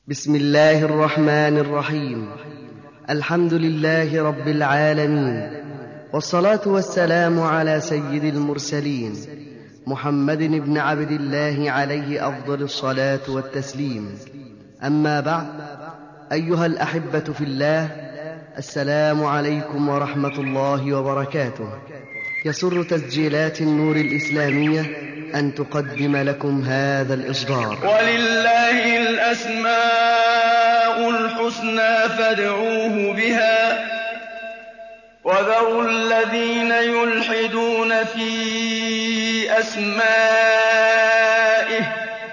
بسم الله الرحمن الرحيم. الحمد لله رب العالمين، والصلاة والسلام على سيد المرسلين محمد بن عبد الله عليه أفضل الصلاة والتسليم. أما بعد، أيها الأحبة في الله، السلام عليكم ورحمة الله وبركاته. يسر تسجيلات النور الإسلامية أن تقدم لكم هذا الإصدار. ولله الأسماء الحسنى فادعوه بها، وذروا الذين يلحدون في أسمائه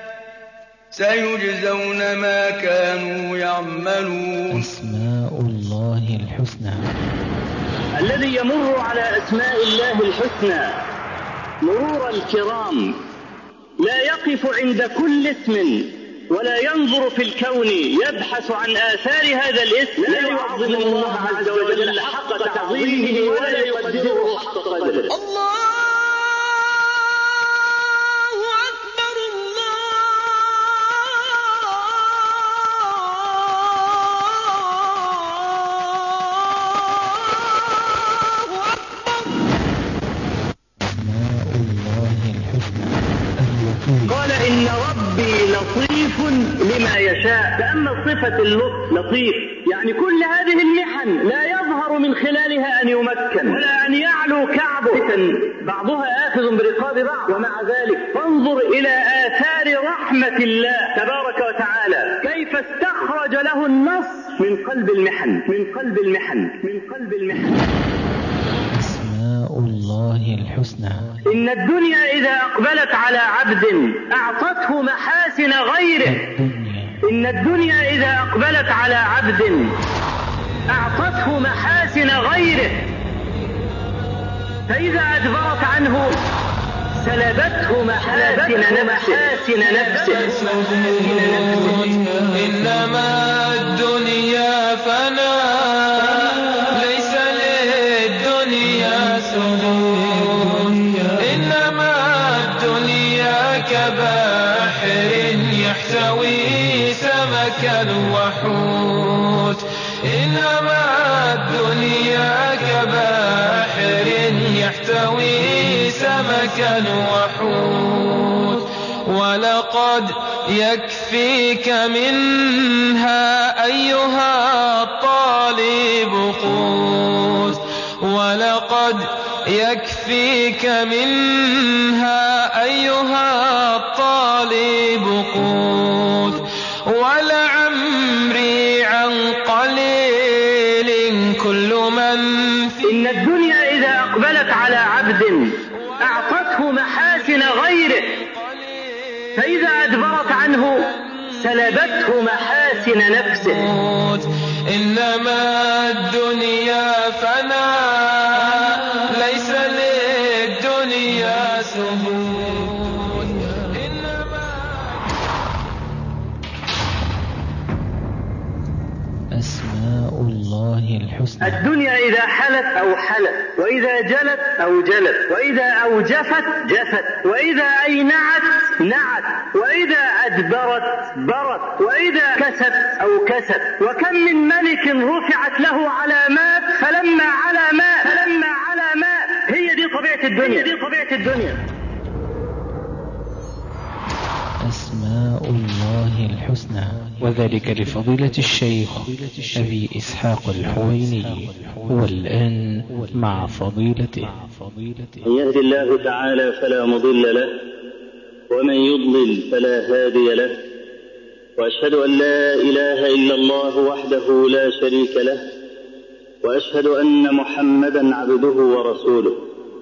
سيجزون ما كانوا يعملون. أسماء الله الحسنى. الذي يمر على أسماء الله الحسنى مرور الكرام، لا يقف عند كل اسم ولا ينظر في الكون يبحث عن آثار هذا الاسم، لا يعظم الله عز وجل حق تعظيمه ولا يقدره حق قدره. قال إن ربي لطيف لما يشاء. فأما صفة اللطف لطيف، يعني كل هذه المحن لا يظهر من خلالها أن يمكن ولا أن يعلو كعبه، بعضها آخذ برقاب بعض. ومع ذلك فانظر إلى آثار رحمة الله تبارك وتعالى، كيف استخرج له النص من قلب المحن، من قلب المحن، من قلب المحن. أسماء الله الحسنى. إن الدنيا إذا أقبلت على عبد أعطته محاسن غيره. إن الدنيا إذا أقبلت على عبد أعطته محاسن غيره، فإذا أدبرت عنه سلبته محاسن نفسه. إنما الدنيا فناء، ليس للدنيا سدود. إنما الدنيا كبحر يحتوي سمكا وحوت. إنما الدنيا كبحر يحتوي سمكا وحوت. ولقد يكفيك منها أيها الطالب قوت. ولقد يكفيك منها أيها الطالب قوت. ولعمري عن قليل كل من في. إن الدنيا إذا أقبلت على عبد أعطته محاسن غيره، فإذا أدبرت عنه سلبته محاسن نفسه. إنما الدنيا فناء، ليس للدنيا سهود. أسماء الله الحسنى. الدنيا إذا حلت أو حلت، وإذا جلت أو جلت، وإذا أوجفت جفت، وإذا أينعت نعت، وإذا أدبرت برت، وإذا كست أو كست. وكم من ملك رفعت له علامات فلما على مات. هي دي طبيعة الدنيا. أسماء الله الحسنى. وذلك لفضيلة الشيخ أبي إسحاق الحويني. والآن مع فضيلته. من يهد الله تعالى فلا مضل له، ومن يضلل فلا هادي له. وأشهد أن لا إله إلا الله وحده لا شريك له، وأشهد أن محمدا عبده ورسوله.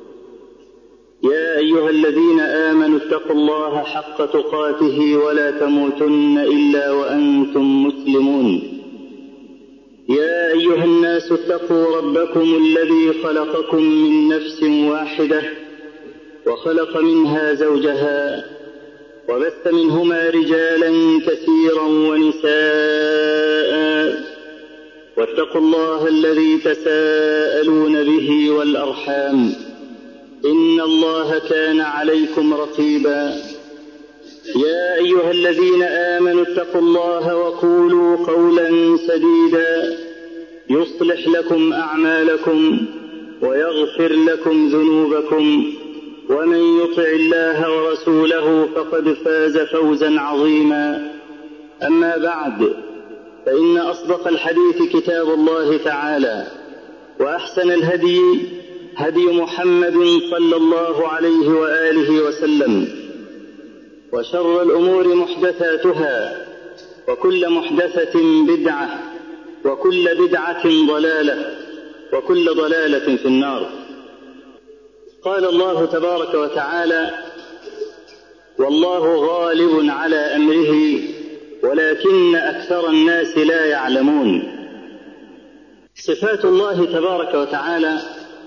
يا أيها الذين آمنوا اتقوا الله حق تقاته ولا تموتن إلا وأنتم مسلمون. يا أيها الناس اتقوا ربكم الذي خلقكم من نفس واحدة، وخلق منها زوجها، وبث منهما رجالا كثيرا ونساء. واتقوا الله الذي تساءلون به والأرحام، إن الله كان عليكم رقيبا. يا أيها الذين آمنوا اتقوا الله وقولوا قولا سديدا يصلح لكم أعمالكم ويغفر لكم ذنوبكم ومن يطع الله ورسوله فقد فاز فوزا عظيما. أما بعد، فإن أصدق الحديث كتاب الله تعالى، وأحسن الهدي هدي محمد صلى الله عليه وآله وسلم، وشر الأمور محدثاتها، وكل محدثة بدعة، وكل بدعة ضلالة، وكل ضلالة في النار. قال الله تبارك وتعالى: والله غالب على أمره ولكن أكثر الناس لا يعلمون. صفات الله تبارك وتعالى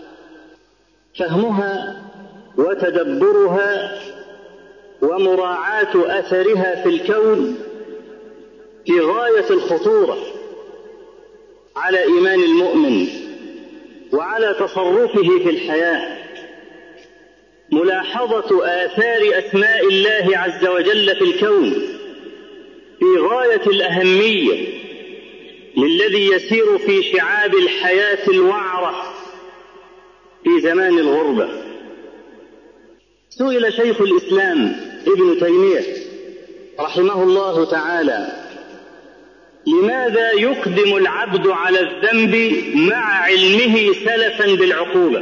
فهمها وتدبرها ومراعاة أثرها في الكون في غاية الخطورة على إيمان المؤمن وعلى تصرفه في الحياة. ملاحظة آثار أسماء الله عز وجل في الكون في غاية الأهمية للذي يسير في شعاب الحياة الوعرة في زمان الغربة. سئل شيخ الإسلام ابن تيمية رحمه الله تعالى: لماذا يقدم العبد على الذنب مع علمه سلفا بالعقوبة؟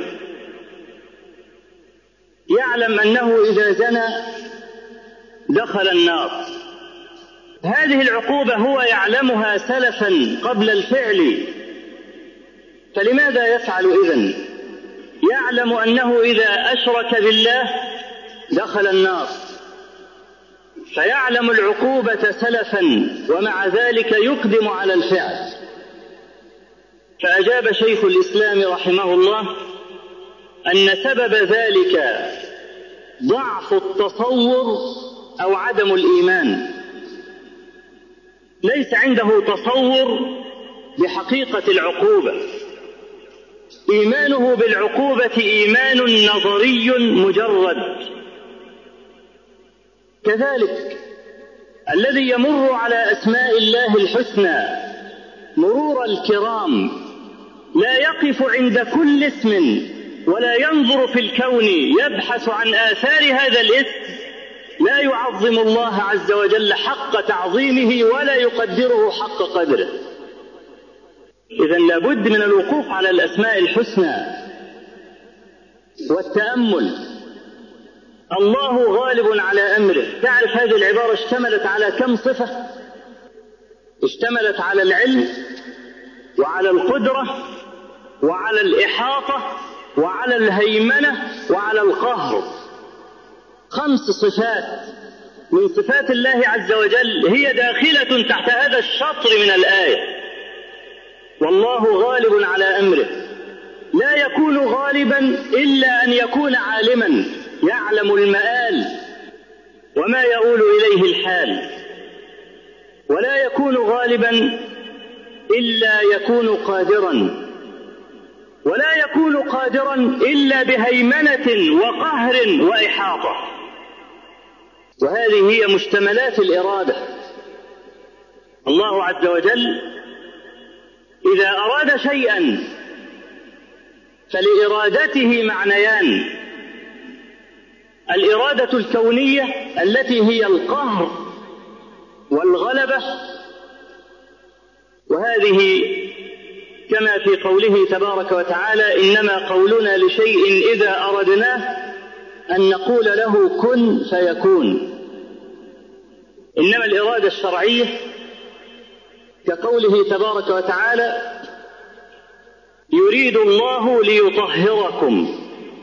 يعلم أنه إذا زنى دخل النار، هذه العقوبة هو يعلمها سلفا قبل الفعل، فلماذا يفعل إذن؟ يعلم أنه إذا أشرك بالله دخل النار، فيعلم العقوبة سلفا ومع ذلك يقدم على الفعل. فأجاب شيخ الإسلام رحمه الله أن سبب ذلك ضعف التصور أو عدم الإيمان. ليس عنده تصور بحقيقة العقوبة، إيمانه بالعقوبة إيمان نظري مجرد. كذلك الذي يمر على أسماء الله الحسنى مرور الكرام لا يقف عند كل اسم ولا ينظر في الكون يبحث عن آثار هذا الاسم، لا يعظم الله عز وجل حق تعظيمه ولا يقدره حق قدره. إذن لابد من الوقوف على الأسماء الحسنى والتأمل. الله غالب على أمره. تعرف هذه العبارة اشتملت على كم صفة؟ اشتملت على العلم وعلى القدرة وعلى الإحاطة وعلى الهيمنة وعلى القهر. 5 صفات من صفات الله عز وجل هي داخلة تحت هذا الشطر من الآية. والله غالب على أمره. لا يكون غالبا إلا أن يكون عالما يعلم المآل وما يؤول إليه الحال، ولا يكون غالبا إلا يكون قادرا، ولا يكون قادرا إلا بهيمنة وقهر وإحاطة. وهذه هي مشتملات الإرادة. الله عز وجل إذا أراد شيئا فلإرادته معنيان: الإرادة الكونية التي هي القهر والغلبة، وهذه كما في قوله تبارك وتعالى: إنما قولنا لشيء إذا أردناه أن نقول له كن فيكون. إنما الإرادة الشرعية كقوله تبارك وتعالى: يريد الله ليطهركم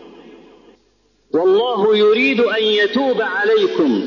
والله يريد أن يتوب عليكم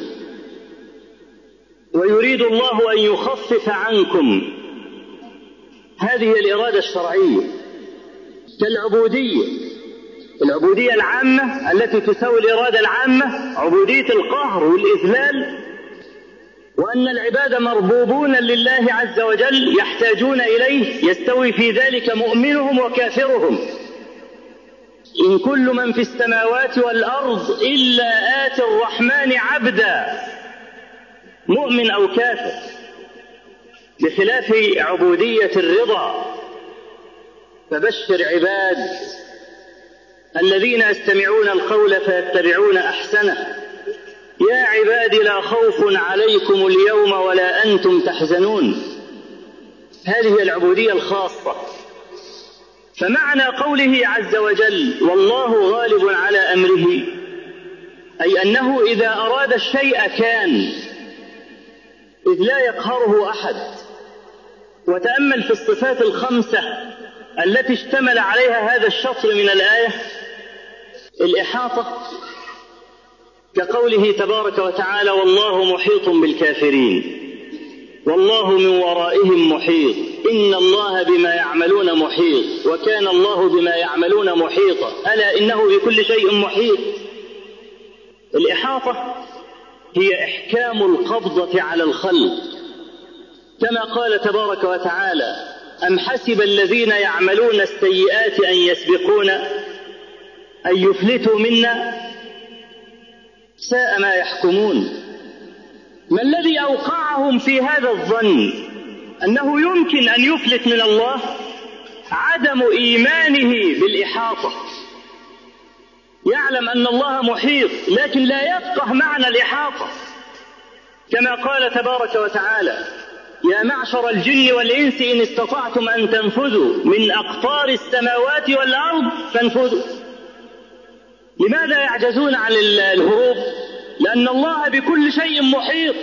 ويريد الله أن يخفف عنكم. هذه الإرادة الشرعية. كالعبودية، العبودية العامة التي تساوي الإرادة العامة عبودية القهر والإذلال، وأن العباد مربوبون لله عز وجل يحتاجون إليه، يستوي في ذلك مؤمنهم وكافرهم. إن كل من في السماوات والأرض إلا آتي الرحمن عبدا. مؤمن أو كافر، بخلاف عبودية الرضا. فبشر عباد الذين يستمعون القول فيتبعون أحسنه. يا عباد لا خوف عليكم اليوم ولا أنتم تحزنون. هذه العبودية الخاصة. فمعنى قوله عز وجل والله غالب على أمره، أي أنه إذا أراد الشيء كان، إذ لا يقهره أحد. وتأمل في الصفات الخمسة التي اشتمل عليها هذا الشطر من الآية. الإحاطة، كقوله تبارك وتعالى والله محيط بالكافرين، والله من ورائهم محيط، إن الله بما يعملون محيط، وكان الله بما يعملون محيطا، ألا إنه بكل شيء محيط. الإحاطة هي إحكام القبضة على الخلق، كما قال تبارك وتعالى أم حسب الذين يعملون السيئات أن يسبقونا أن يفلتوا منا ساء ما يحكمون. ما الذي أوقعهم في هذا الظن أنه يمكن أن يفلت من الله؟ عدم إيمانه بالإحاطة. يعلم أن الله محيط لكن لا يفقه معنى الإحاطة، كما قال تبارك وتعالى يا معشر الجن والإنس إن استطعتم أن تنفذوا من أقطار السماوات والأرض فانفذوا. لماذا يعجزون عن الهروب؟ لأن الله بكل شيء محيط،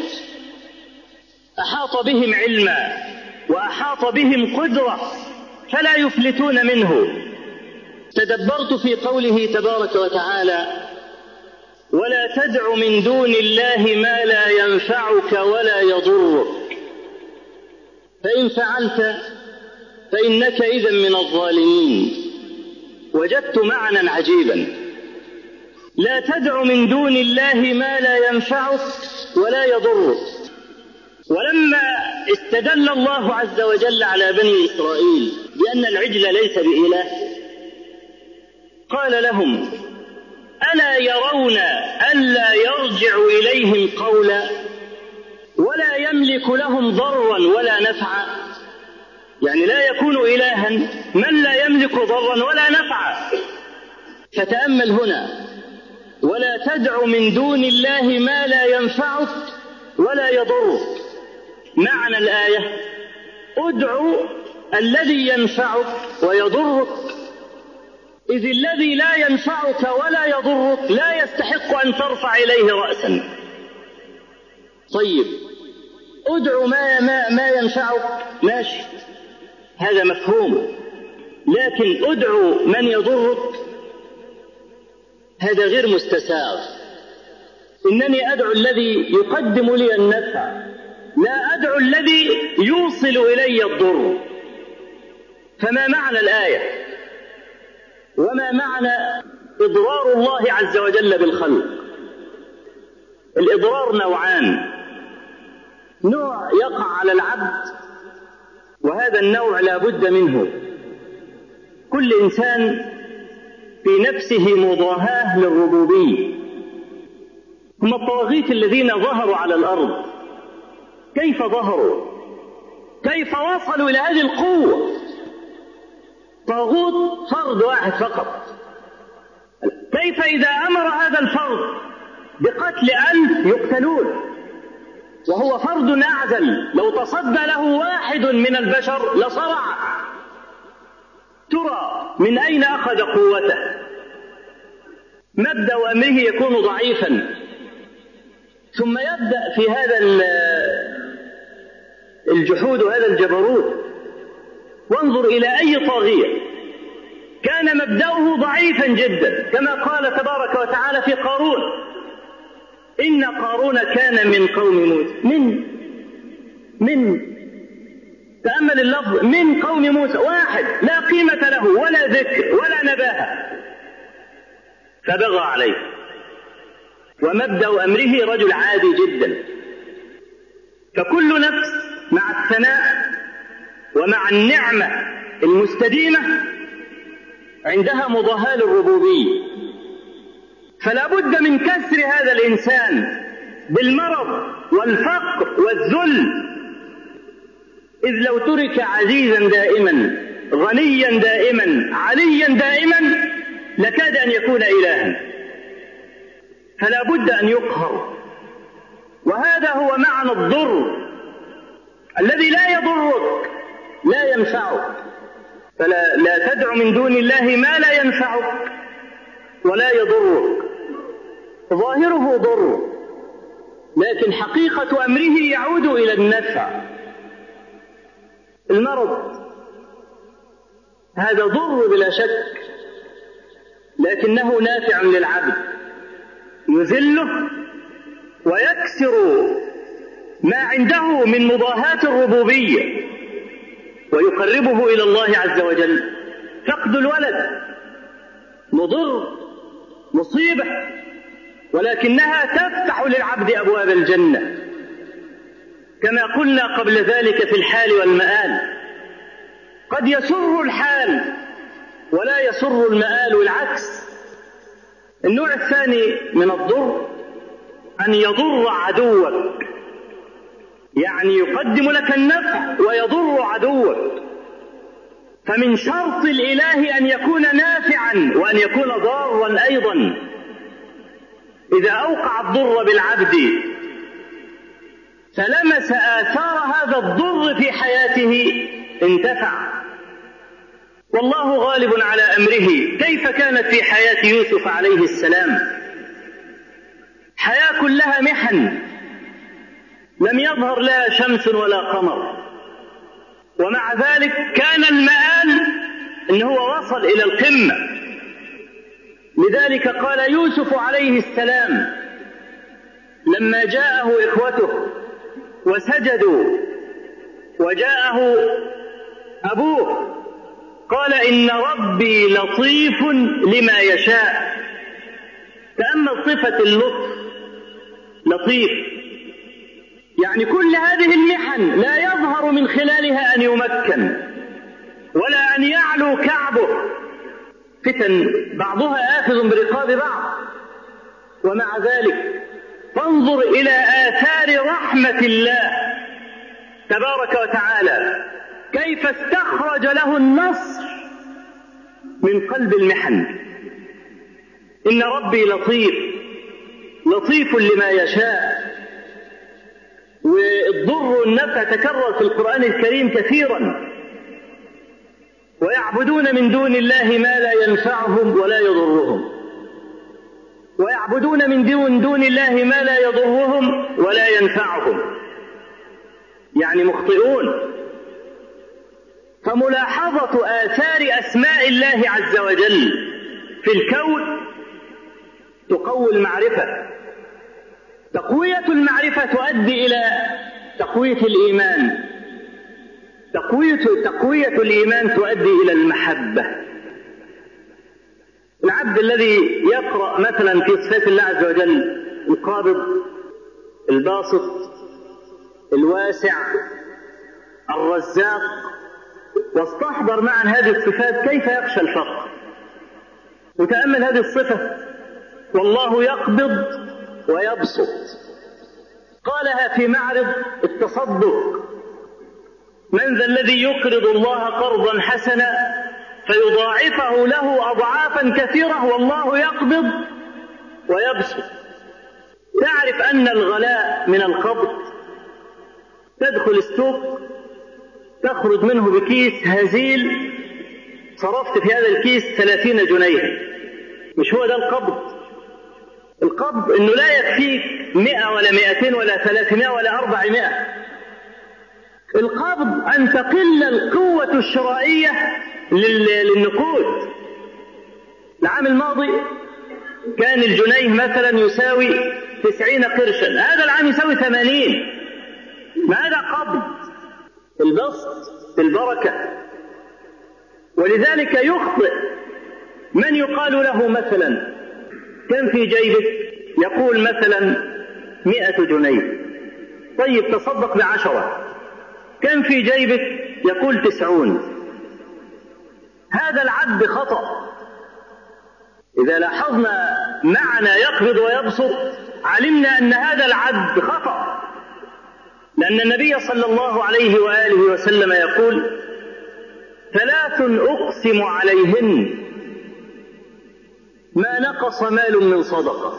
أحاط بهم علما وأحاط بهم قدرة، فلا يفلتون منه. تدبرت في قوله تبارك وتعالى ولا تدع من دون الله ما لا ينفعك ولا يضرك، فإن فعلت فإنك إذا من الظالمين. وجدت معنى عجيبا، لا تدع من دون الله ما لا ينفعك ولا يضرك. ولما استدل الله عز وجل على بني إسرائيل بأن العجل ليس بإله، قال لهم ألا يرون ألا يرجع إليهم قولا ولا يملك لهم ضرا ولا نفعا؟ يعني لا يكون إلها من لا يملك ضرا ولا نفعا. فتأمل هنا ولا تدع من دون الله ما لا ينفعك ولا يضرك. معنى الآية ادعو الذي ينفعك ويضرك، إذ الذي لا ينفعك ولا يضرك لا يستحق أن ترفع إليه رأسا. طيب ادعو ما ينفعك ماشي، هذا مفهوم، لكن ادعو من يضرك هذا غير مستساغ. إنني أدعو الذي يقدم لي النفع، لا أدعو الذي يوصل إلي الضر. فما معنى الآية؟ وما معنى إضرار الله عز وجل بالخلق؟ الإضرار نوعان، نوع يقع على العبد وهذا النوع لا بد منه. كل إنسان في نفسه مضاهاة للربوبية. هم الطواغيت الذين ظهروا على الأرض، كيف ظهروا؟ كيف وصلوا إلى هذه القوة؟ طاغوت فرد واحد فقط، كيف إذا أمر هذا الفرد بقتل 1000 يقتلون وهو فرد أعزل، لو تصدى له واحد من البشر لصرع. ترى من أين أخذ قوته؟ مبدأ أمره يكون ضعيفا، ثم يبدأ في هذا الجحود وهذا الجبروت. وانظر إلى أي طاغية كان مبدأه ضعيفا جدا، كما قال تبارك وتعالى في قارون إن قارون كان من قوم موسى. من تأمل اللفظ، من قوم موسى، واحد لا قيمة له ولا ذكر ولا نباهة، فبغى عليه. ومبدأ أمره رجل عادي جدا. فكل نفس مع الثناء ومع النعمة المستديمة عندها مضاهاة للربوبية، فلا بد من كسر هذا الإنسان بالمرض والفقر والذل. إذ لو ترك عزيزا دائما غنيا دائما عليا دائما لكاد أن يكون إلها، فلا بد أن يقهر. وهذا هو معنى الضر الذي لا يضرك لا ينفعك، فلا تدع من دون الله ما لا ينفعك ولا يضرك. ظاهره ضر لكن حقيقة أمره يعود إلى النفع. المرض هذا ضر بلا شك، لكنه نافع للعبد، يذله ويكسر ما عنده من مضاهاة الربوبية ويقربه إلى الله عز وجل. فقد الولد مضر مصيبة، ولكنها تفتح للعبد أبواب الجنة كما قلنا قبل ذلك في الحال والمآل. قد يسر الحال ولا يسر المآل والعكس. النوع الثاني من الضر أن يضر عدوك، يعني يقدم لك النفع ويضر عدوك. فمن شرط الإله أن يكون نافعا وأن يكون ضارا أيضا. إذا أوقع الضر بالعبد فلمس آثار هذا الضر في حياته انتفع. والله غالب على أمره. كيف كانت في حياة يوسف عليه السلام؟ حياة كلها محن، لم يظهر لها شمس ولا قمر، ومع ذلك كان المآل أنه وصل إلى القمة. لذلك قال يوسف عليه السلام لما جاءه إخوته وسجدوا وجاءه أبوه قال إن ربي لطيف لما يشاء. تأمل صفة اللطف، لطيف، يعني كل هذه المحن لا يظهر من خلالها أن يمكن ولا أن يعلو كعبه. فتن بعضها آخذ برقاب بعض، ومع ذلك فانظر إلى آثار رحمة الله تبارك وتعالى كيف استخرج له النصر من قلب المحن. إن ربي لطيف، لطيف لما يشاء. والضر والنفع تكرر في القرآن الكريم كثيرا. ويعبدون من دون الله ما لا ينفعهم ولا يضرهم، ويعبدون من دون الله ما لا يضرهم ولا ينفعهم، يعني مخطئون. فملاحظة آثار أسماء الله عز وجل في الكون تقوي المعرفة. تقوية المعرفة تؤدي إلى تقوية الإيمان، تقوية الإيمان تؤدي إلى المحبة. العبد الذي يقرأ مثلا في صفات الله عز وجل القابض الباسط الواسع الرزاق، واستحضر معا هذه الصفات كيف يخشى الفقر. وتأمل هذه الصفة، والله يقبض ويبسط، قالها في معرض التصدق: من ذا الذي يقرض الله قرضا حسنا فيضاعفه له أضعافا كثيرة والله يقبض ويبسط. تعرف أن الغلاء من القبض، تدخل السوق تخرج منه بكيس هزيل صرفت في هذا الكيس 30 جنيه، مش هو ده القبض. القبض انه لا يكفيك 100 ولا 200 ولا 300 ولا 400. القبض ان تقل القوة الشرائية للنقود. العام الماضي كان الجنيه مثلا يساوي 90 قرشا، هذا العام يساوي 80. ما هذا قبض؟ البسط البركة. ولذلك يخطئ من يقال له مثلا كم في جيبك؟ يقول مثلا 100 جنيه. طيب تصدق ب10. كم في جيبك؟ يقول 90. هذا العد خطأ. إذا لاحظنا معنى يقبض ويبسط علمنا أن هذا العد خطأ، لأن النبي صلى الله عليه وآله وسلم يقول: 3 أقسم عليهن ما نقص مال من صدقة.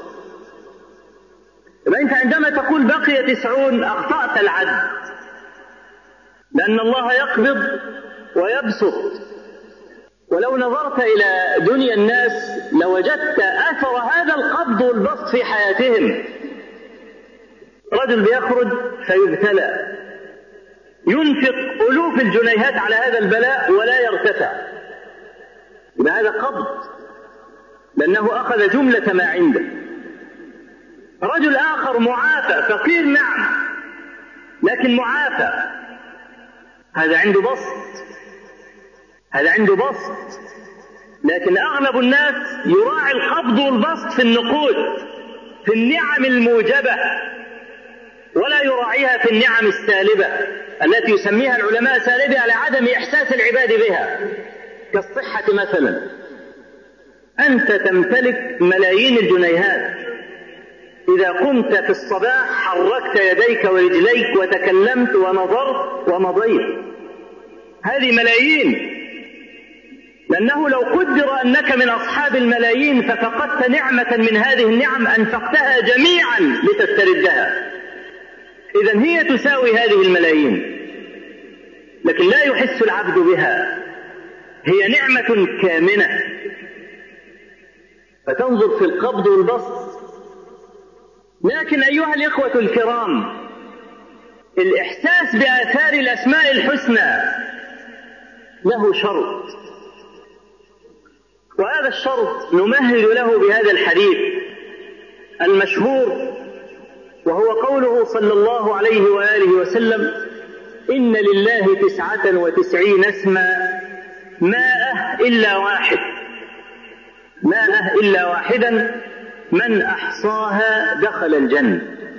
أنت عندما تقول بقي 90 أخطأت العد، لأن الله يقبض ويبسط، ولو نظرت إلى دنيا الناس لوجدت أثر هذا القبض والبسط في حياتهم. رجل بيخرج فيبتلى، ينفق ألوف الجنيهات على هذا البلاء ولا يرتفع، هذا قبض لأنه أخذ جملة ما عنده. رجل آخر معافى فقير نعم لكن معافى، هذا عنده بسط، هذا عنده بسط. لكن أغلب الناس يراعي القبض والبسط في النقود، في النعم الموجبة، ولا يراعيها في النعم السالبة التي يسميها العلماء سالبة لعدم إحساس العباد بها، كالصحة مثلا. أنت تمتلك ملايين الجنيهات، إذا قمت في الصباح حركت يديك ورجليك وتكلمت ونظرت ومضيت، هذه ملايين. لأنه لو قدر أنك من أصحاب الملايين ففقدت نعمة من هذه النعم أنفقتها جميعا لتستردها، إذن هي تساوي هذه الملايين، لكن لا يحس العبد بها، هي نعمة كامنة. فتنظر في القبض والبسط. لكن أيها الإخوة الكرام، الإحساس بآثار الأسماء الحسنى له شرط، وهذا الشرط نمهد له بهذا الحديث المشهور، وهو قوله صلى الله عليه وآله وسلم: إن لله 99 اسما ماء إلا واحد، ماء إلا واحدا من أحصاها دخل الجنة.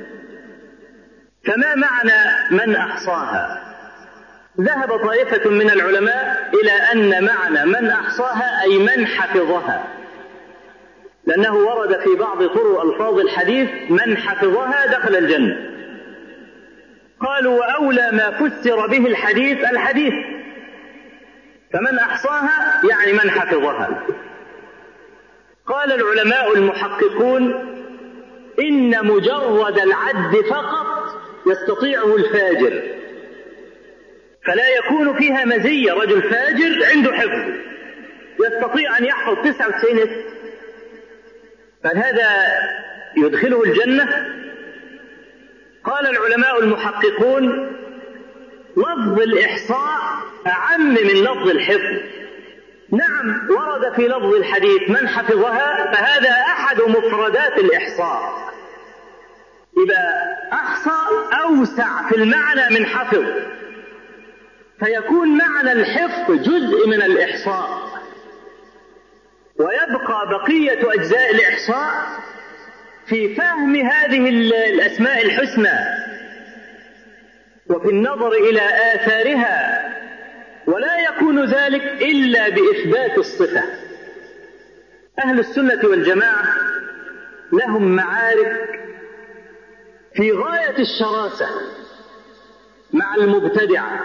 فما معنى من أحصاها؟ ذهب طائفة من العلماء إلى أن معنى من أحصاها أي من حفظها، لأنه ورد في بعض طرق ألفاظ الحديث من حفظها دخل الجنة. قالوا: وأولى ما فسر به الحديث، فمن أحصاها يعني من حفظها. قال العلماء المحققون: إن مجرد العد فقط يستطيعه الفاجر، فلا يكون فيها مزية. رجل فاجر عنده حفظ يستطيع أن يحفظ 99 اسم، فهذا يدخله الجنة. قال العلماء المحققون: لفظ الإحصاء أعم من لفظ الحفظ. نعم ورد في لفظ الحديث من حفظها، فهذا أحد مفردات الإحصاء، إذا أحصى أوسع في المعنى من حفظ، فيكون معنى الحفظ جزء من الإحصاء، ويبقى بقية أجزاء الإحصاء في فهم هذه الأسماء الحسنى وفي النظر إلى آثارها، ولا يكون ذلك إلا بإثبات الصفة. أهل السنة والجماعة لهم معارك في غاية الشراسة مع المبتدعة.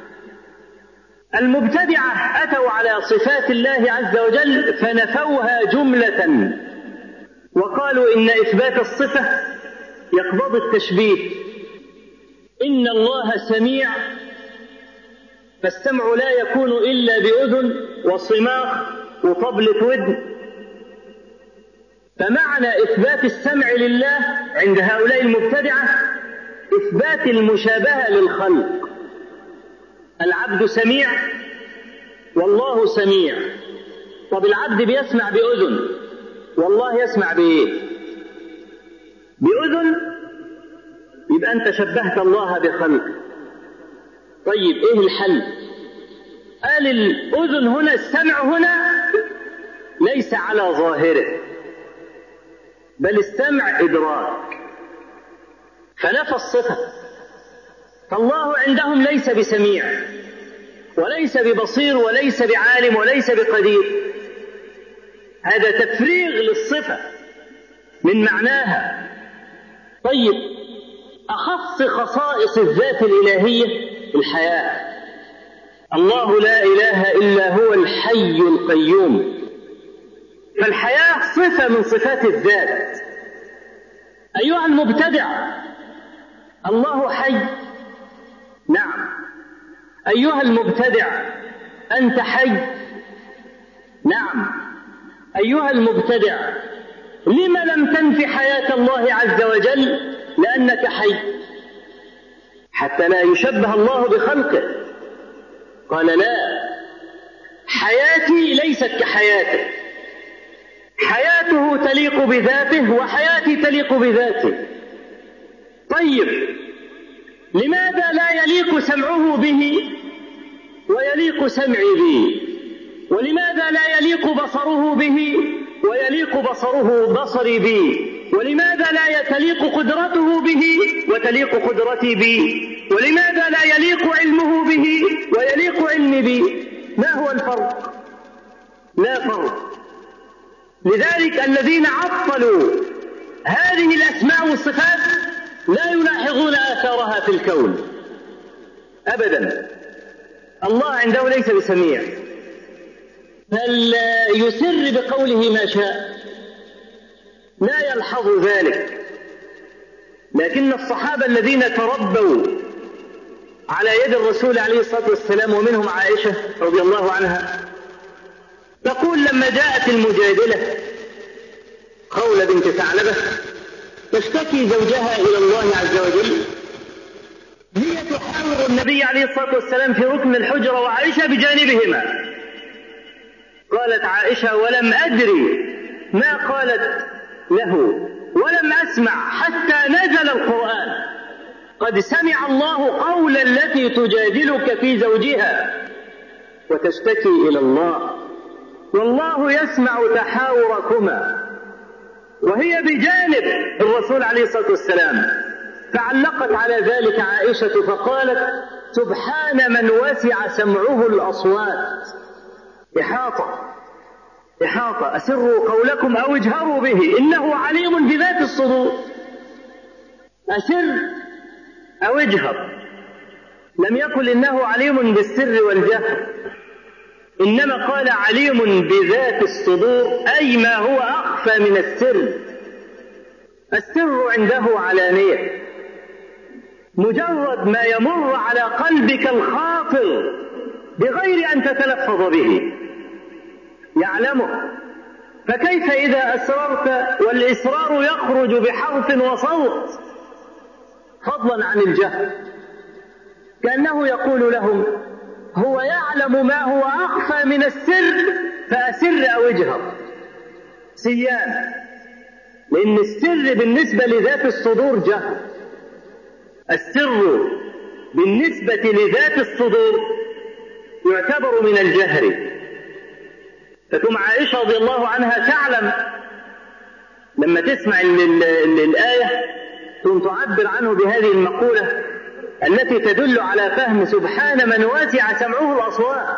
المبتدعة أتوا على صفات الله عز وجل فنفوها جملة، وقالوا إن إثبات الصفة يقتضي التشبيه. إن الله سميع، فالسمع لا يكون إلا بأذن وصماخ وطبلة ودن. فمعنى إثبات السمع لله عند هؤلاء المبتدعة إثبات المشابهة للخلق. العبد سميع والله سميع. طب العبد بيسمع بأذن والله يسمع بإيه؟ بأذن، يبقى أنت شبهت الله بخلق. طيب إيه الحل؟ قال الأذن هنا، السمع هنا ليس على ظاهره، بل السمع إدراك، فنفى الصفة. فالله عندهم ليس بسميع وليس ببصير وليس بعالم وليس بقدير. هذا تفريغ للصفة من معناها. طيب، أخص خصائص الذات الإلهية الحياة. الله لا إله إلا هو الحي القيوم، فالحياة صفة من صفات الذات. أيها المبتدع، الله حي؟ نعم. أيها المبتدع، أنت حي؟ نعم. أيها المبتدع، لم لم تنف حياة الله عز وجل؟ لأنك حي، حتى لا يشبه الله بخلقه. قال لا، حياتي ليست كحياته، حياته تليق بذاته وحياتي تليق بذاته. طيب، لماذا لا يليق سمعه به ويليق سمعي به؟ ولماذا لا يليق بصره به ويليق بصري به؟ ولماذا لا تليق قدرته به وتليق قدرتي به؟ ولماذا لا يليق علمه به ويليق علمي به؟ ما هو الفرق؟ لا فرق. لذلك الذين عطلوا هذه الأسماء والصفات لا يلاحظون آثارها في الكون أبدا. الله عنده ليس بسميع، بل يسر بقوله ما شاء، لا يلحظ ذلك. لكن الصحابة الذين تربوا على يد الرسول عليه الصلاة والسلام، ومنهم عائشة رضي الله عنها، تقول لما جاءت المجادلة خولة بنت ثعلبة تشتكي زوجها إلى الله عز وجل، هي تحاور النبي عليه الصلاة والسلام في ركن الحجرة وعائشة بجانبهما. قالت عائشة: ولم أدري ما قالت له ولم أسمع حتى نزل القرآن: قد سمع الله قول التي تجادلك في زوجها وتشتكي إلى الله، والله يسمع تحاوركما. وهي بجانب الرسول عليه الصلاة والسلام. فعلقت على ذلك عائشة فقالت: سبحان من وسع سمعه الأصوات. إحاطة، أسروا قولكم أو اجهروا به إنه عليم بذات الصدور. أسر أو اجهر، لم يقل إنه عليم بالسر والجهر، إنما قال عليم بذات الصدور، أي ما هو أخفى من السر. السر عنده علانية، مجرد ما يمر على قلبك الخاطر بغير أن تتلفظ به يعلمه. فكيف إذا أسررت والإسرار يخرج بحرف وصوت، فضلا عن الجهر؟ كأنه يقول لهم: هو يعلم ما هو أخفى من السر، فأسر أو اجهر سيان. لأن السر بالنسبة لذات الصدور جهر، السر بالنسبة لذات الصدور يعتبر من الجهر. فتم عائشة رضي الله عنها تعلم لما تسمع الآية ثم تعبر عنه بهذه المقولة التي تدل على فهم سبحان من واسع سمعه الأصوات.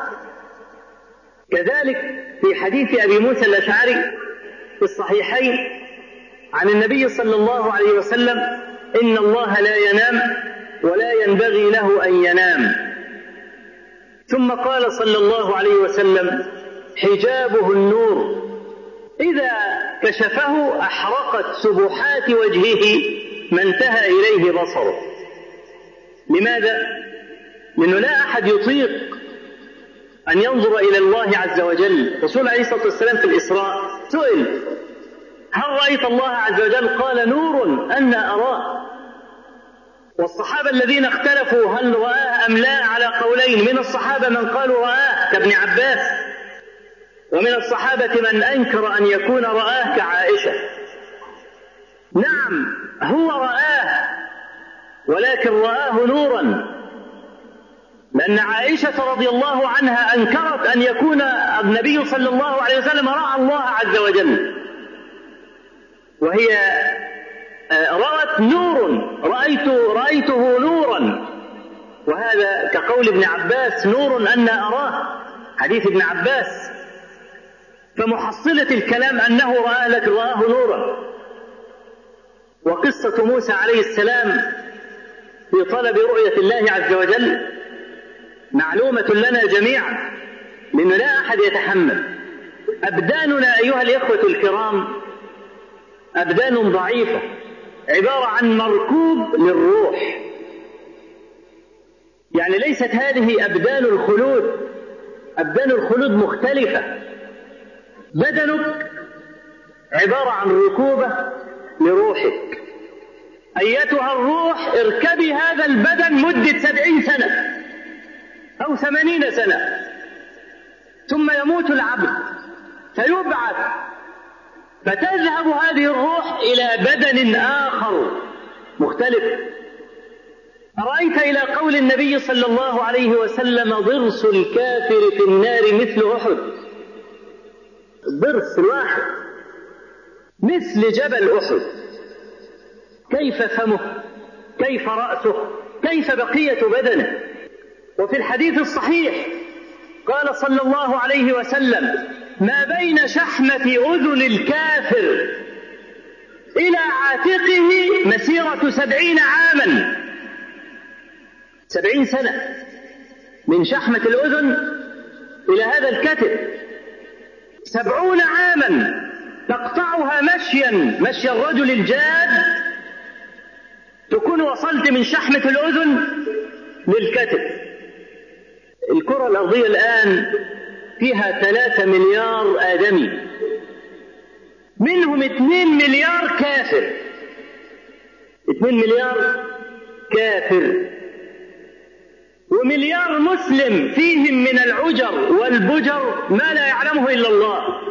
كذلك في حديث أبي موسى الأشعري في الصحيحين عن النبي صلى الله عليه وسلم: إن الله لا ينام ولا ينبغي له أن ينام. ثم قال صلى الله عليه وسلم: حجابه النور، إذا كشفه أحرقت سبحات وجهه ما انتهى إليه بصره. لماذا؟ لأنه لا أحد يطيق أن ينظر إلى الله عز وجل. الرسول عليه الصلاة والسلام في الإسراء سئل: هل رأيت الله عز وجل؟ قال: نور أنا أراه. والصحابة الذين اختلفوا هل رآه أم لا على قولين. من الصحابة من قالوا رآه كابن عباس، ومن الصحابة من أنكر أن يكون رآه كعائشة. نعم، هو رآه، ولكن رآه نورا، لأن عائشة رضي الله عنها أنكرت أن يكون النبي صلى الله عليه وسلم رأى الله عز وجل، وهي رأت نور، رأيته نورا. وهذا كقول ابن عباس: نور أنا أراه، حديث ابن عباس. فمحصلة الكلام أنه رآه، لكن رآه نورا. وقصة موسى عليه السلام في طلب رؤية الله عز وجل معلومة لنا جميعا، لأنه لا أحد يتحمل. أبداننا أيها الإخوة الكرام أبدان ضعيفة، عبارة عن مركوب للروح، يعني ليست هذه أبدان الخلود. أبدان الخلود مختلفة. بدنك عبارة عن ركوبة لروحك. أيتها الروح اركبي هذا البدن مدة 70 سنة أو 80 سنة، ثم يموت العبد فيبعث، فتذهب هذه الروح إلى بدن آخر مختلف. أرأيت إلى قول النبي صلى الله عليه وسلم: ضرس الكافر في النار مثل أحد. الضرس الواحد مثل جبل أحد. كيف فمه؟ كيف رأسه؟ كيف بقية بدنه؟ وفي الحديث الصحيح قال صلى الله عليه وسلم: ما بين شحمة أذن الكافر إلى عاتقه مسيرة 70 عاما. 70 سنة من شحمة الأذن إلى هذا الكتف، 70 عاما تقطعها مشيا، مشي الرجل الجاد، تكون وصلت من شحمة الأذن للكتف. الكرة الأرضية الآن فيها 3 مليار آدمي، منهم 2 مليار كافر. 2 مليار كافر، ومليار مسلم فيهم من العجر والبجر ما لا يعلمه إلا الله.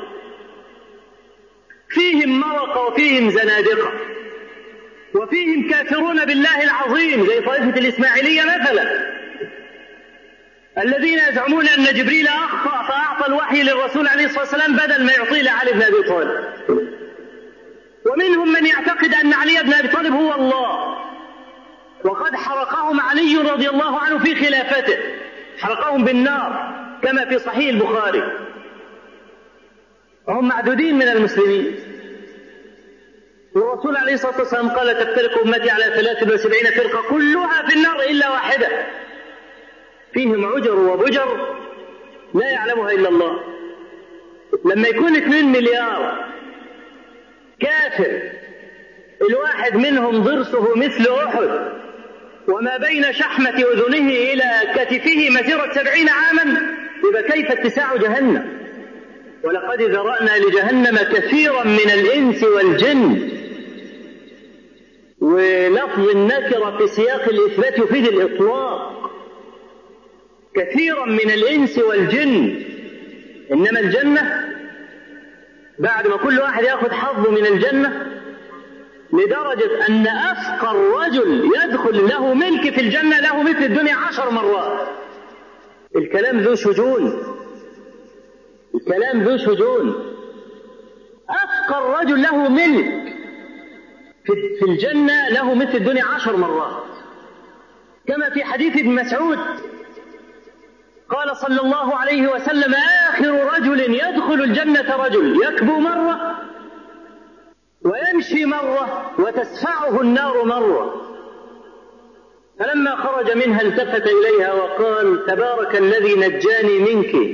فيهم مرقة وفيهم زنادقة، وفيهم كافرون بالله العظيم زي طائفة الإسماعيلية مثلا، الذين يزعمون أن جبريل أخطأ فأعطى الوحي للرسول عليه الصلاة والسلام بدل ما يعطيه لعلي بن أبي طالب. ومنهم من يعتقد أن علي بن أبي طالب هو الله، وقد حرقهم علي رضي الله عنه في خلافته، حرقهم بالنار كما في صحيح البخاري. وهم معدودين من المسلمين. والرسول عليه الصلاة والسلام قال: تفترق أمتي على 73 فرقة كلها في النار إلا واحدة. فيهم عجر وبجر لا يعلمها إلا الله. لما يكون 2 مليار كافر، الواحد منهم ضرسه مثل أحد، وما بين شحمة أذنه إلى كتفه مسيرة 70 عاما، يبقى كيف اتساع جهنم؟ ولقد ذرأنا لجهنم كثيرا من الإنس والجن. ولفظ النكرة في سياق الإثبات يفيد الإطلاق. كثيرا من الإنس والجن. إنما الجنة بعد ما كل واحد يأخذ حظه من الجنة، لدرجة أن أفقر رجل يدخل له ملك في الجنة له مثل الدنيا 10 مرات. الكلام ذو شجون، الكلام ذو شجون. أفقر رجل له ملك في الجنة له مثل الدنيا 10 مرات، كما في حديث ابن مسعود قال صلى الله عليه وسلم: آخر رجل يدخل الجنة رجل يكبو مرة ويمشي مرة وتسفعه النار مرة. فلما خرج منها التفت إليها وقال: تبارك الذي نجاني منك،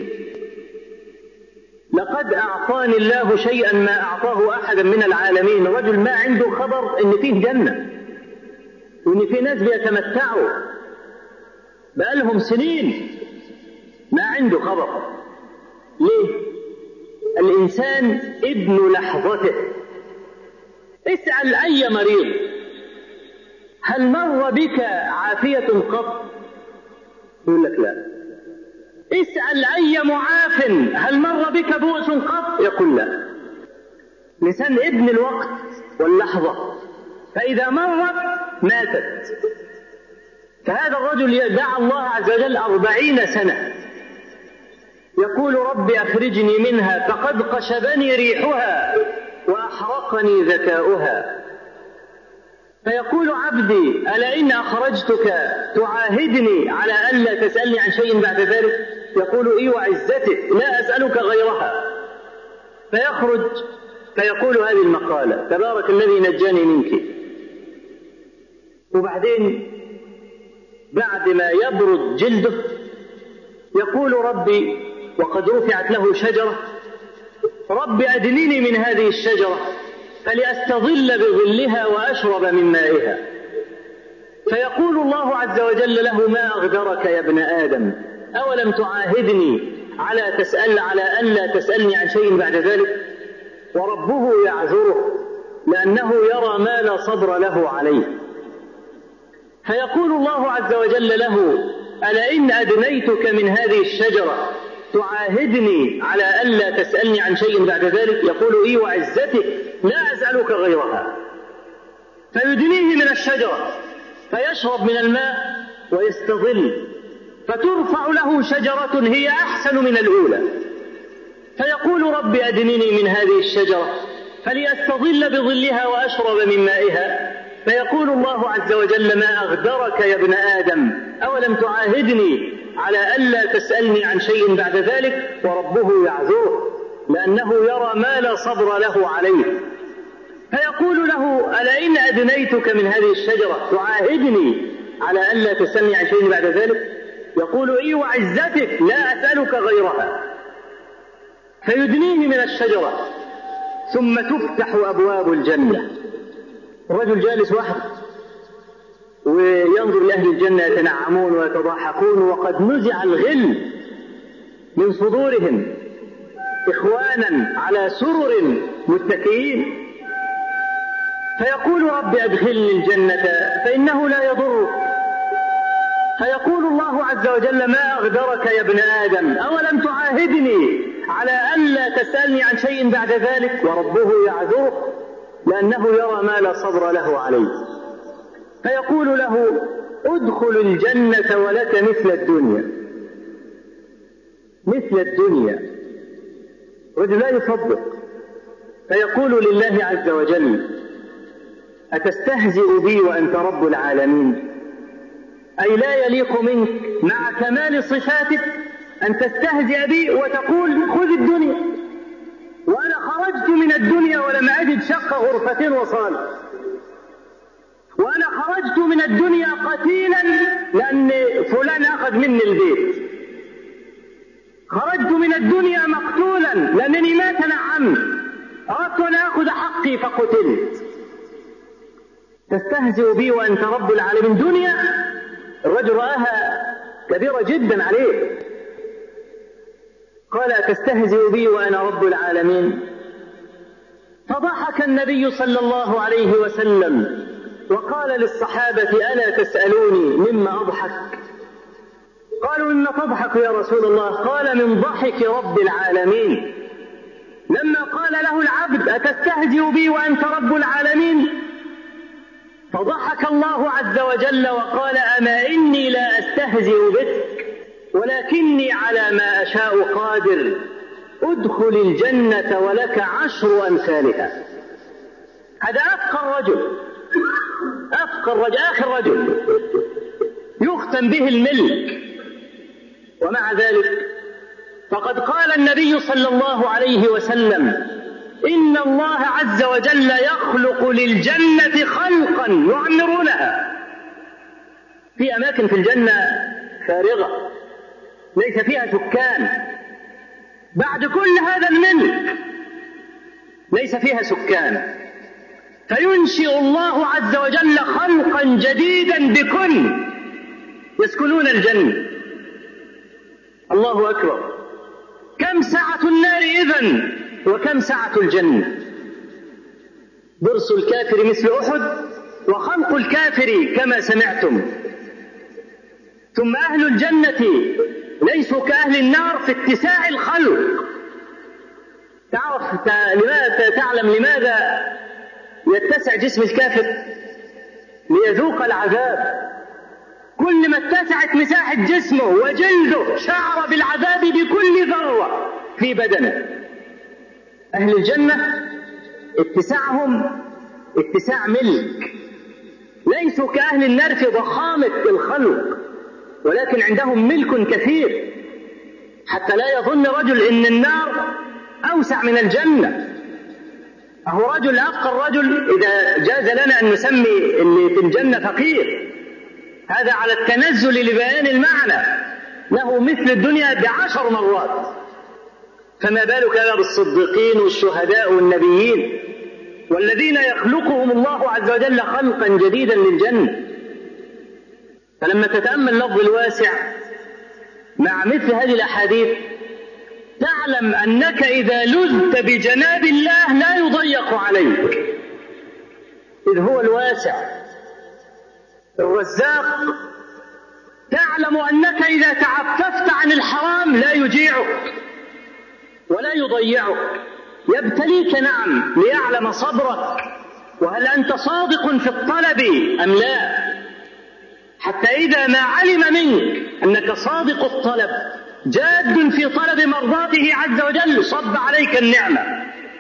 لقد أعطاني الله شيئا ما أعطاه أحدا من العالمين. رجل ما عنده خبر إن فيه جنة وإن فيه ناس بيتمتعوا بقالهم سنين، ما عنده خبر. ليه؟ الإنسان ابن لحظته. اسأل أي مريض: هل مر بك عافية قط؟ يقول لك لا. اسأل أي معاف: هل مر بك بؤس قط؟ يقول لا. لسان ابن الوقت واللحظة، فإذا مرت ماتت. فهذا الرجل دعا الله عز وجل 40 سنة يقول: رب أخرجني منها فقد قشبني ريحها وأحرقني ذكاؤها. فيقول عبدي: ألا إن أخرجتك تعاهدني على ألا تسألني عن شيء بعد ذلك؟ يقول: إي وعزتك لا أسألك غيرها. فيخرج فيقول هذه المقالة: تبارك الذي نجاني منك، وبعدين بعد ما يبرد جلده يقول ربي، وقد رفعت له شجرة، رب أدنني من هذه الشجرة فلأستظل بظلها وأشرب من مائها. فيقول الله عز وجل له: ما أغدرك يا ابن آدم، أولم تعاهدني على ألا تسألني عن شيء بعد ذلك؟ وربه يعذره لأنه يرى ما لا صبر له عليه. فيقول الله عز وجل له: ألئن أدنيتك من هذه الشجرة تعاهدني على ألا تسألني عن شيء بعد ذلك؟ يقول: إي وعزتك لا أسألك غيرها. فيدنيه من الشجرة فيشرب من الماء ويستظل، فترفع له شجرة هي أحسن من الأولى، فيقول: رب أدنني من هذه الشجرة فليستظل بظلها وأشرب من مائها. فيقول الله عز وجل: ما أغدرك يا ابن آدم، أولم تعاهدني على ألا تسألني عن شيء بعد ذلك؟ وربه يعذره لأنه يرى ما لا صبر له عليه. فيقول له: ألئن أدنيتك من هذه الشجرة تعاهدني على ألا تسألني عن شيء بعد ذلك؟ يقول: إي وعزتك لا أسألك غيرها. فيدنيه من الشجرة ثم تفتح أبواب الجنة. الرجل جالس وحده وينظر لأهل الجنة يتنعمون ويتضاحكون، وقد نزع الغل من صدورهم، إخوانا على سرر متكئين. فيقول: رب أدخلني الجنة فإنه لا يضرك. فيقول الله عز وجل: ما أغدرك يا ابن آدم، أولم تعاهدني على ألا تسألني عن شيء بعد ذلك؟ وربه يعذره لأنه يرى ما لا صبر له عليه. فيقول له: ادخل الجنة ولك مثل الدنيا. مثل الدنيا. رجل لا يصدق، فيقول لله عز وجل: أتستهزئ بي وأنت رب العالمين؟ أي لا يليق منك مع كمال صفاتك أن تستهزئ بي وتقول خذ الدنيا، وأنا خرجت من الدنيا ولم أجد شق غرفة وصالة، وأنا خرجت من الدنيا قتيلا لأن فلان أخذ مني البيت، خرجت من الدنيا مقتولا لأنني ما تنعمت، أردت أن أخذ حقي فقتلت. تستهزئ بي وأنت رب العالمين. دنيا الرجل رآها كبيرة جدا عليه، قال: تستهزئ بي وأنا رب العالمين؟ فضحك النبي صلى الله عليه وسلم وقال للصحابة: ألا تسألوني مما أضحك؟ قالوا: مما تضحك يا رسول الله؟ قال: من ضحك رب العالمين. لما قال له العبد: أتستهزئ بي وأنت رب العالمين؟ فضحك الله عز وجل وقال: أما إني لا أستهزئ بك ولكني على ما أشاء قادر. ادخل الجنة ولك 10 أمثالها. هذا أفقر رجل، آخر رجل يختم به الملك. ومع ذلك فقد قال النبي صلى الله عليه وسلم: إن الله عز وجل يخلق للجنة خلقا يعمرونها. في أماكن في الجنة فارغة ليس فيها سكان، بعد كل هذا الملك ليس فيها سكان، فينشئ الله عز وجل خلقا جديدا بكل يسكنون الجنة. الله أكبر. كم سعة النار إذن وكم سعة الجنة؟ ضرس الكافر مثل أحد، وخلق الكافر كما سمعتم. ثم أهل الجنة ليسوا كأهل النار في اتساع الخلق. تعلم لماذا يتسع جسم الكافر؟ ليذوق العذاب. كل ما اتسعت مساحة جسمه وجلده شعر بالعذاب بكل ذرة في بدنه. أهل الجنة اتساعهم اتساع ملك، ليسوا كأهل النار في ضخامة الخلق، ولكن عندهم ملك كثير، حتى لا يظن رجل إن النار أوسع من الجنة. أهو رجل أفقر رجل إذا جاز لنا أن نسمي اللي في الجنة فقير، هذا على التنزل لبيان المعنى، له مثل الدنيا ب10 مرات، فما بالك بالصديقين والشهداء والنبيين والذين يخلقهم الله عز وجل خلقا جديدا للجنة. فلما تتأمل لفظ الواسع مع مثل هذه الأحاديث تعلم أنك إذا لذت بجناب الله لا يضيق عليك، إذ هو الواسع الرزاق. تعلم أنك إذا تعففت عن الحرام لا يجيعك ولا يضيعك، يبتليك نعم ليعلم صبرك وهل أنت صادق في الطلب أم لا، حتى إذا ما علم منك أنك صادق الطلب جاد في طلب مرضاته عز وجل صب عليك النعمة.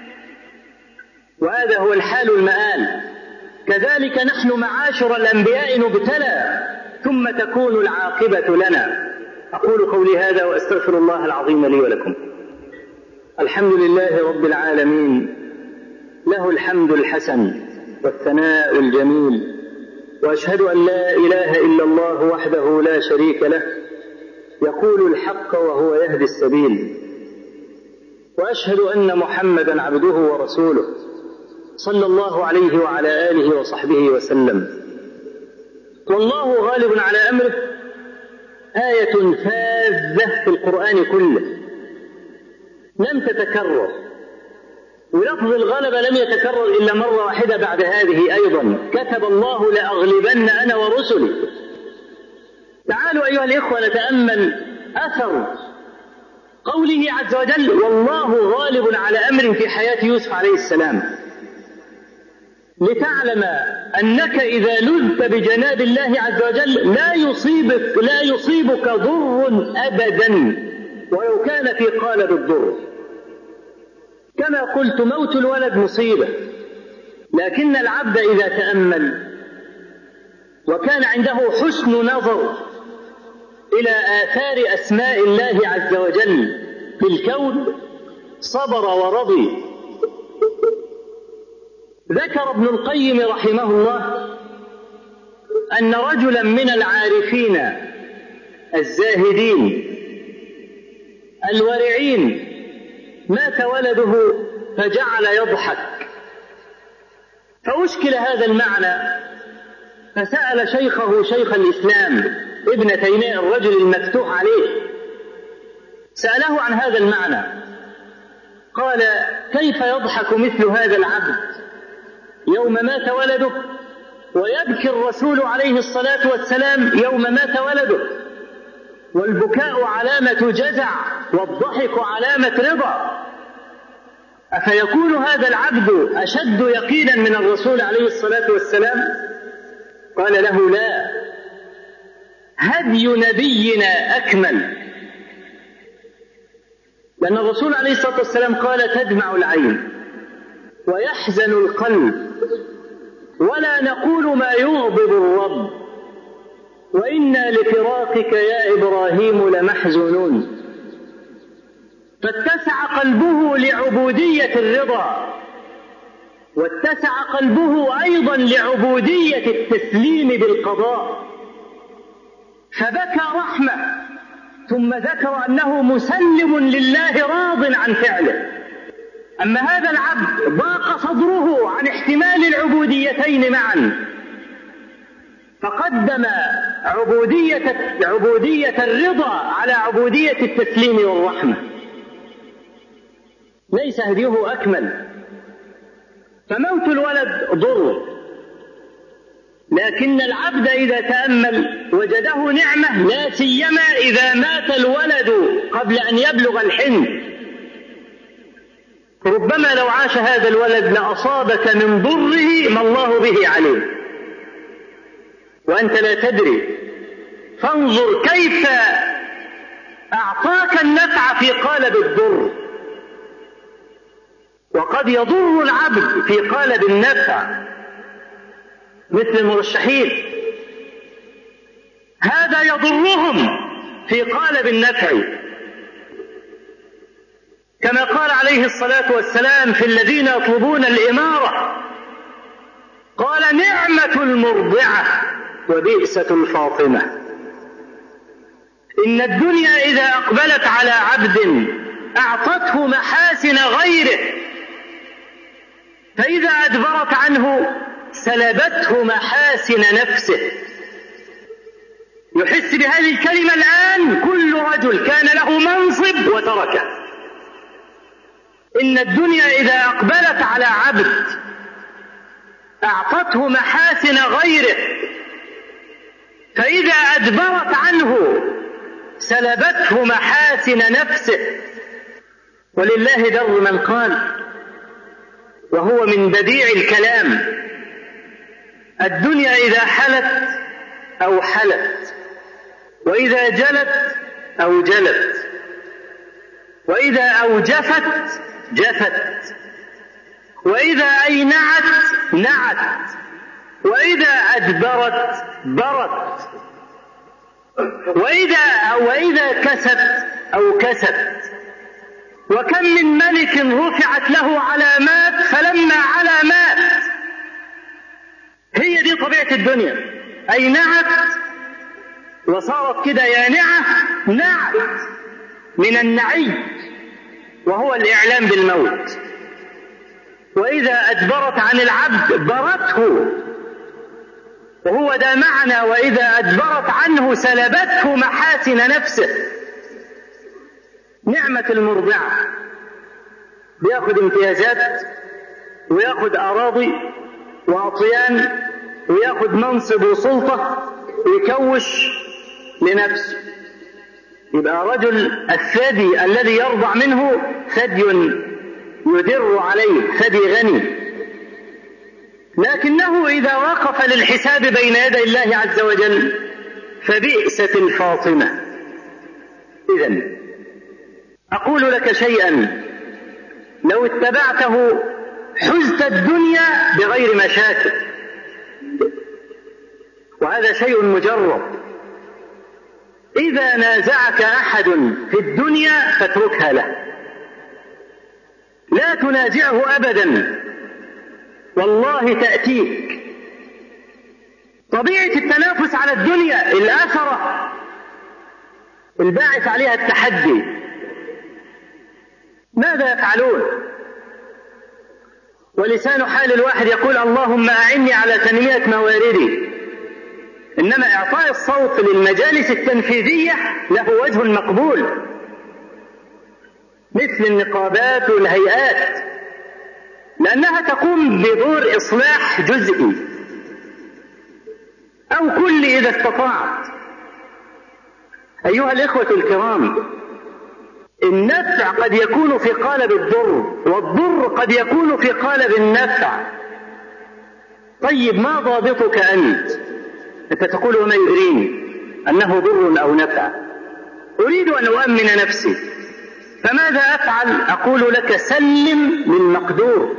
وهذا هو الحال المآل. كذلك نحن معاشر الأنبياء نبتلى ثم تكون العاقبة لنا. أقول قولي هذا وأستغفر الله العظيم لي ولكم. الحمد لله رب العالمين، له الحمد الحسن والثناء الجميل، وأشهد أن لا إله إلا الله وحده لا شريك له، يقول الحق وهو يهدي السبيل، وأشهد أن محمدا عبده ورسوله صلى الله عليه وعلى آله وصحبه وسلم. والله غالب على أمره آية فاذة في القرآن كله لم تتكرر، ولفظ الغلبة لم يتكرر إلا مرة واحدة بعد هذه أيضا، كتب الله لأغلبن أنا ورسلي. تعالوا أيها الإخوة نتأمل أثر قوله عز وجل والله غالب على أمر في حياة يوسف عليه السلام، لتعلم أنك إذا لذت بجناب الله عز وجل لا يصيبك ضر أبدا ولو كان في قالب الضر. كما قلت موت الولد مصيبة، لكن العبد إذا تأمل وكان عنده حسن نظر إلى آثار أسماء الله عز وجل في الكون صبر ورضي. ذكر ابن القيم رحمه الله أن رجلا من العارفين الزاهدين الورعين مات ولده فجعل يضحك، فأشكل هذا المعنى فسأل شيخه شيخ الإسلام ابن تيمية الرجل المفتوح عليه، سأله عن هذا المعنى، قال كيف يضحك مثل هذا العبد يوم مات ولده ويبكي الرسول عليه الصلاة والسلام يوم مات ولده، والبكاء علامة جزع والضحك علامة رضا، أفيكون هذا العبد أشد يقينا من الرسول عليه الصلاة والسلام؟ قال له لا، هدي نبينا أكمل، لأن الرسول عليه الصلاة والسلام قال تدمع العين ويحزن القلب ولا نقول ما يغضب الرب وإنا لفراقك يا إبراهيم لمحزونون. فاتسع قلبه لعبودية الرضا، واتسع قلبه أيضا لعبودية التسليم بالقضاء، فبكى رحمة ثم ذكر أنه مسلم لله راض عن فعله. أما هذا العبد ضاق صدره عن احتمال العبوديتين معا، فقدم عبودية الرضا على عبودية التسليم والرحمة، ليس هديه أكمل. فموت الولد ضر، لكن العبد إذا تأمل وجده نعمة، لا سيما إذا مات الولد قبل أن يبلغ الحنث. ربما لو عاش هذا الولد لأصابك من ضره ما الله به عليه وأنت لا تدري. فانظر كيف أعطاك النفع في قالب الضر. وقد يضر العبد في قالب النفع مثل المرشحين، هذا يضرهم في قالب النفع. كما قال عليه الصلاة والسلام في الذين يطلبون الإمارة، قال نعمة المرضعة وبئسة الفاطمة. إن الدنيا إذا أقبلت على عبد أعطته محاسن غيره، فإذا أدبرت عنه سلبته محاسن نفسه. يحس بهذه الكلمة الآن كل رجل كان له منصب وتركه. إن الدنيا إذا أقبلت على عبد أعطته محاسن غيره، فإذا أدبرت عنه سلبته محاسن نفسه. ولله در من قال، وهو من بديع الكلام: الدنيا إذا حلت أو حلت، وإذا جلت أو جلت، وإذا أوجفت جفت، وإذا أينعت نعت، وإذا أدبرت برت، وإذا كست أو كست. وكم من ملك رفعت له علامات فلما علا مات. هي دي طبيعة الدنيا، أينعت وصارت كده يانعة، نعت من النعي وهو الإعلام بالموت. وإذا أدبرت عن العبد برته، وهو ده معنى وإذا أدبرت عنه سلبته محاسن نفسه. نعمة المرضعة، بياخد امتيازات وياخد أراضي وأطيان وياخد منصب وسلطة ويكوش لنفسه. يبقى رجل الثدي الذي يرضع منه ثدي يدر عليه، ثدي غني. لكنه إذا وقف للحساب بين يدي الله عز وجل فبئست الفاطمة. إذن أقول لك شيئا، لو اتبعته حزت الدنيا بغير مشاكل، وهذا شيء مجرد. إذا نازعك أحد في الدنيا فاتركها له، لا تنازعه أبدا، والله تأتيك. طبيعة التنافس على الدنيا الآثرة الباعث عليها التحدي. ماذا يفعلون؟ ولسان حال الواحد يقول اللهم أعني على تنمية مواردي، إنما إعطاء الصوت للمجالس التنفيذية له وجه مقبول، مثل النقابات والهيئات، لأنها تقوم بدور إصلاح جزئي أو كلي إذا استطاعت. أيها الإخوة الكرام، النفع قد يكون في قالب الضر، والضر قد يكون في قالب النفع. طيب ما ضابطك أنت تقول وما يدريني أنه ضر أو نفع؟ أريد أن أؤمن نفسي، فماذا أفعل؟ أقول لك سلم للمقدور،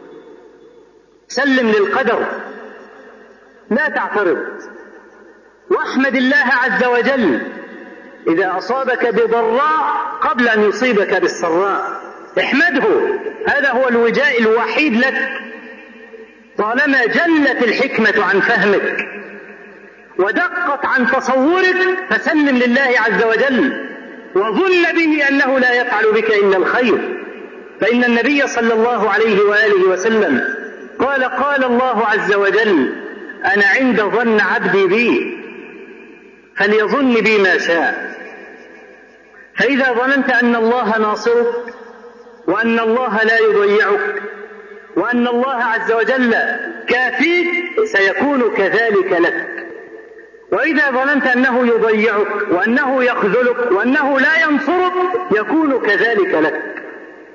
سلم للقدر، لا تعترض، واحمد الله عز وجل إذا أصابك بضراء قبل أن يصيبك بالسراء. احمده، هذا هو الوجاء الوحيد لك طالما جلت الحكمة عن فهمك ودقت عن تصورك. فسلم لله عز وجل وظن به أنه لا يفعل بك إلا الخير. فإن النبي صلى الله عليه وآله وسلم قال: قال الله عز وجل: أنا عند ظن عبدي بي فليظن بي ما شاء. فإذا ظننت أن الله ناصرك وأن الله لا يضيعك وأن الله عز وجل كافيك سيكون كذلك لك. وإذا ظننت أنه يضيعك وأنه يخذلك وأنه لا ينصرك يكون كذلك لك.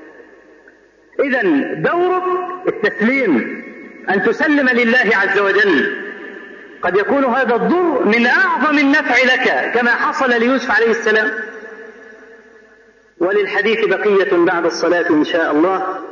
إذن دورك التسليم، أن تسلم لله عز وجل. قد يكون هذا الضر من أعظم النفع لك كما حصل ليوسف عليه السلام. وللحديث بقية بعد الصلاة إن شاء الله.